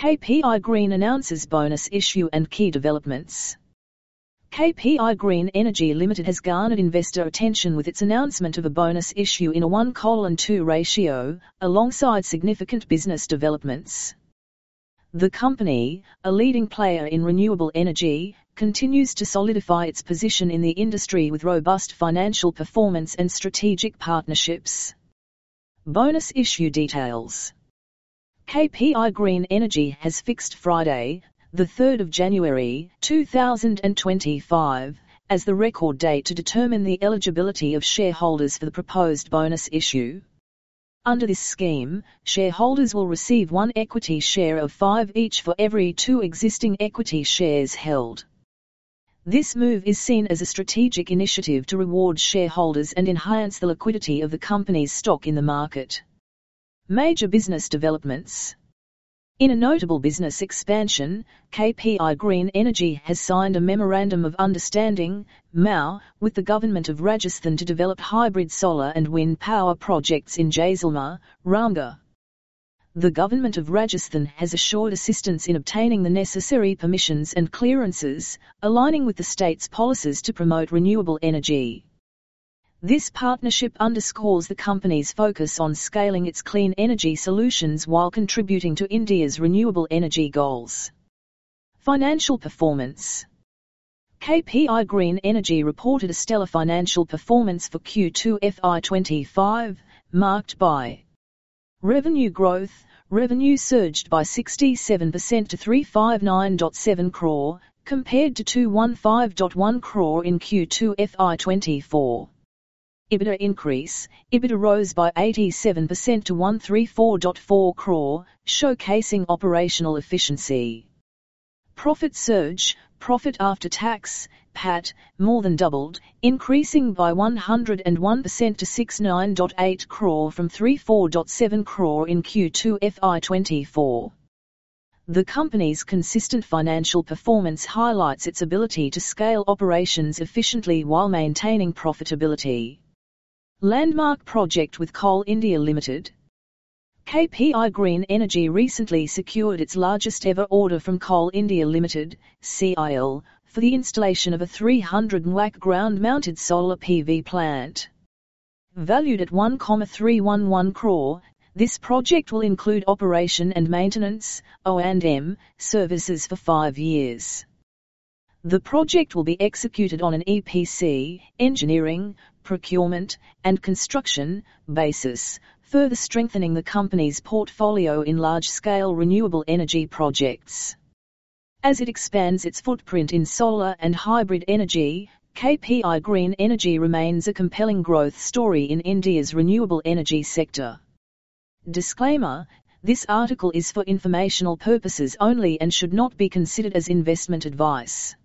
KPI Green announces bonus issue and key developments. KPI Green Energy Limited has garnered investor attention with its announcement of a bonus issue in a 1:2 ratio, alongside significant business developments. The company, a leading player in renewable energy, continues to solidify its position in the industry with robust financial performance and strategic partnerships. Bonus issue details. KPI Green Energy has fixed Friday, the 3rd of January 2025, as the record date to determine the eligibility of shareholders for the proposed bonus issue. Under this scheme, shareholders will receive one equity share of 5 each for every 2 existing equity shares held. This move is seen as a strategic initiative to reward shareholders and enhance the liquidity of the company's stock in the market. Major business developments. In a notable business expansion, KPI Green Energy has signed a Memorandum of Understanding (MOU) with the Government of Rajasthan to develop hybrid solar and wind power projects in Jaisalmer, Ramgarh. The Government of Rajasthan has assured assistance in obtaining the necessary permissions and clearances, aligning with the state's policies to promote renewable energy. This partnership underscores the company's focus on scaling its clean energy solutions while contributing to India's renewable energy goals. Financial performance. KPI Green Energy reported a stellar financial performance for Q2 FY25, marked by revenue growth. Revenue surged by 67% to 359.7 crore, compared to 215.1 crore in Q2 FY24. EBITDA increase. EBITDA rose by 87% to 134.4 crore, showcasing operational efficiency. Profit surge. Profit after tax, PAT, more than doubled, increasing by 101% to 69.8 crore from 34.7 crore in Q2 FY24. The company's consistent financial performance highlights its ability to scale operations efficiently while maintaining profitability. Landmark project with Coal India Limited. KPI Green Energy recently secured its largest ever order from Coal India Limited, CIL, for the installation of a 300 MW ground-mounted solar PV plant. Valued at 1,311 crore, this project will include operation and maintenance (O&M) services for 5 years. The project will be executed on an EPC, engineering, procurement, and construction basis, further strengthening the company's portfolio in large-scale renewable energy projects. As it expands its footprint in solar and hybrid energy, KPI Green Energy remains a compelling growth story in India's renewable energy sector. Disclaimer: this article is for informational purposes only and should not be considered as investment advice.